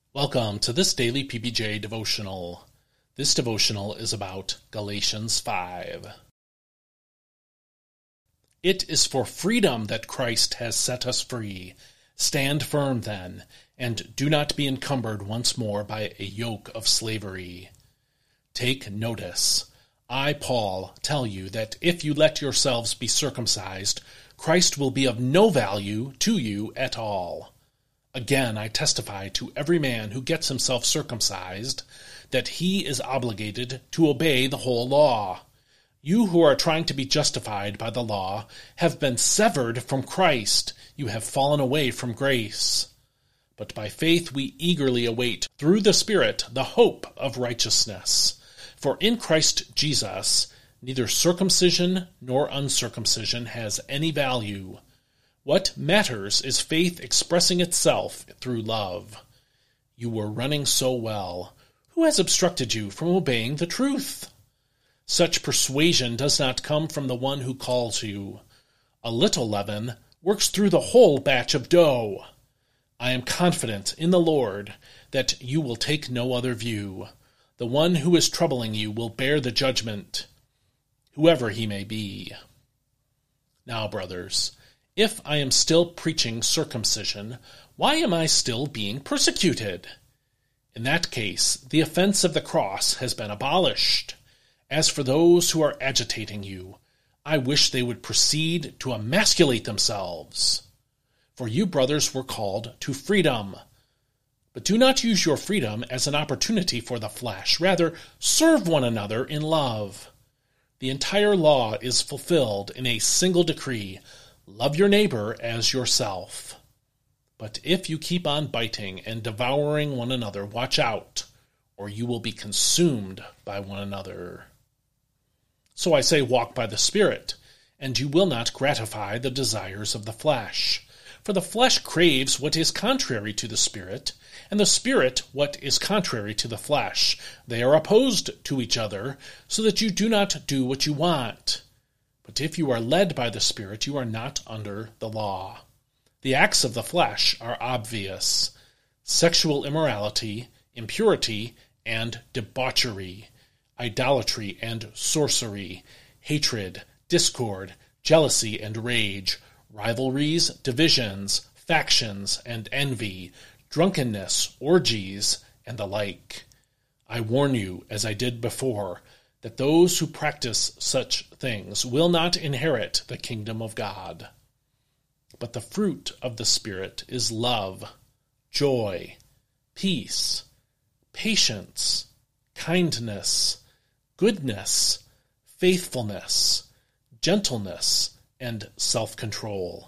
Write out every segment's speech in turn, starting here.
Welcome to this daily PBJ devotional. This devotional is about Galatians 5. It is for freedom that Christ has set us free. Stand firm then, and do not be encumbered once more by a yoke of slavery. Take notice. I, Paul, tell you that if you let yourselves be circumcised, Christ will be of no value to you at all. Again, I testify to every man who gets himself circumcised that he is obligated to obey the whole law. You who are trying to be justified by the law have been severed from Christ. You have fallen away from grace. But by faith we eagerly await, through the Spirit, the hope of righteousness. For in Christ Jesus, neither circumcision nor uncircumcision has any value. What matters is faith expressing itself through love. You were running so well. Who has obstructed you from obeying the truth? Such persuasion does not come from the one who calls you. A little leaven works through the whole batch of dough. I am confident in the Lord that you will take no other view. The one who is troubling you will bear the judgment, whoever he may be. Now, brothers, if I am still preaching circumcision, why am I still being persecuted? In that case, the offense of the cross has been abolished. As for those who are agitating you, I wish they would proceed to emasculate themselves. For you, brothers, were called to freedom. But do not use your freedom as an opportunity for the flesh. Rather, serve one another in love. The entire law is fulfilled in a single decree: love your neighbor as yourself. But if you keep on biting and devouring one another, watch out, or you will be consumed by one another. So I say, walk by the Spirit, and you will not gratify the desires of the flesh. For the flesh craves what is contrary to the Spirit, and the Spirit what is contrary to the flesh. They are opposed to each other, so that you do not do what you want. But if you are led by the Spirit, you are not under the law. The acts of the flesh are obvious: sexual immorality, impurity, and debauchery, idolatry and sorcery, hatred, discord, jealousy and rage, rivalries, divisions, factions, and envy, drunkenness, orgies, and the like. I warn you, as I did before, that those who practice such things will not inherit the kingdom of God. But the fruit of the Spirit is love, joy, peace, patience, kindness, goodness, faithfulness, gentleness, and self-control.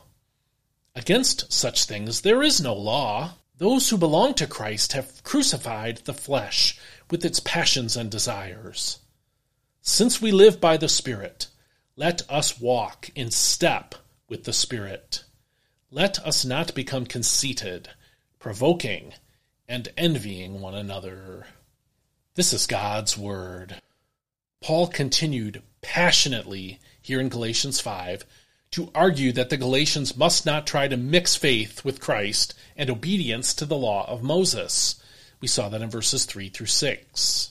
Against such things there is no law. Those who belong to Christ have crucified the flesh with its passions and desires. Since we live by the Spirit, let us walk in step with the Spirit. Let us not become conceited, provoking, and envying one another. This is God's Word. Paul continued passionately here in Galatians 5 to argue that the Galatians must not try to mix faith with Christ and obedience to the law of Moses. We saw that in verses 3 through 6.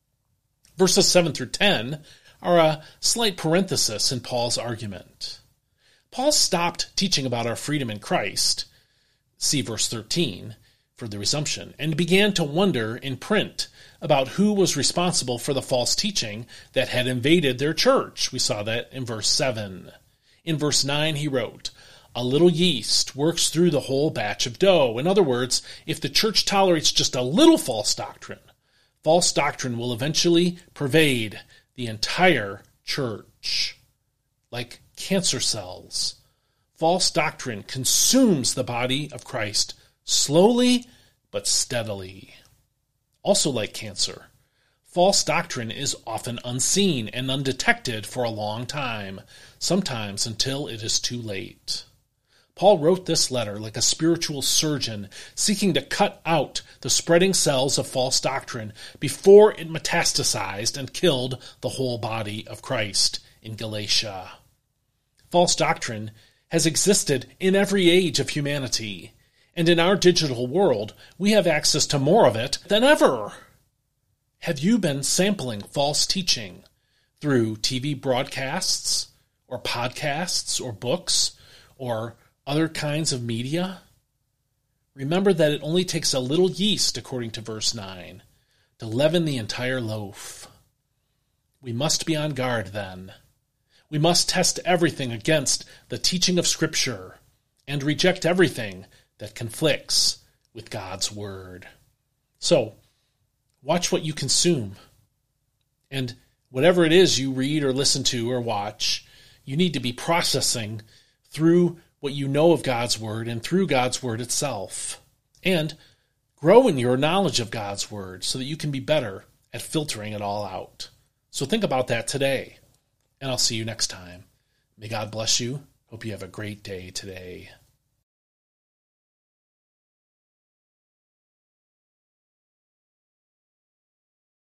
Verses 7 through 10 are a slight parenthesis in Paul's argument. Paul stopped teaching about our freedom in Christ, see verse 13 for the resumption, and began to wonder in print about who was responsible for the false teaching that had invaded their church. We saw that in verse 7. In verse 9 he wrote, "A little yeast works through the whole batch of dough." In other words, if the church tolerates just a little false doctrine will eventually pervade the entire church. Like cancer cells, false doctrine consumes the body of Christ slowly but steadily. Also like cancer, false doctrine is often unseen and undetected for a long time, sometimes until it is too late. Paul wrote this letter like a spiritual surgeon seeking to cut out the spreading cells of false doctrine before it metastasized and killed the whole body of Christ in Galatia. False doctrine has existed in every age of humanity, And in our digital world, we have access to more of it than ever. Have you been sampling false teaching through TV broadcasts or podcasts or books or other kinds of media? Remember that it only takes a little yeast, according to verse 9, to leaven the entire loaf. We must be on guard then. We must test everything against the teaching of Scripture and reject everything that conflicts with God's Word. So, watch what you consume. And whatever it is you read or listen to or watch, you need to be processing through what you know of God's Word and through God's Word itself. And grow in your knowledge of God's Word so that you can be better at filtering it all out. So think about that today. And I'll see you next time. May God bless you. Hope you have a great day today.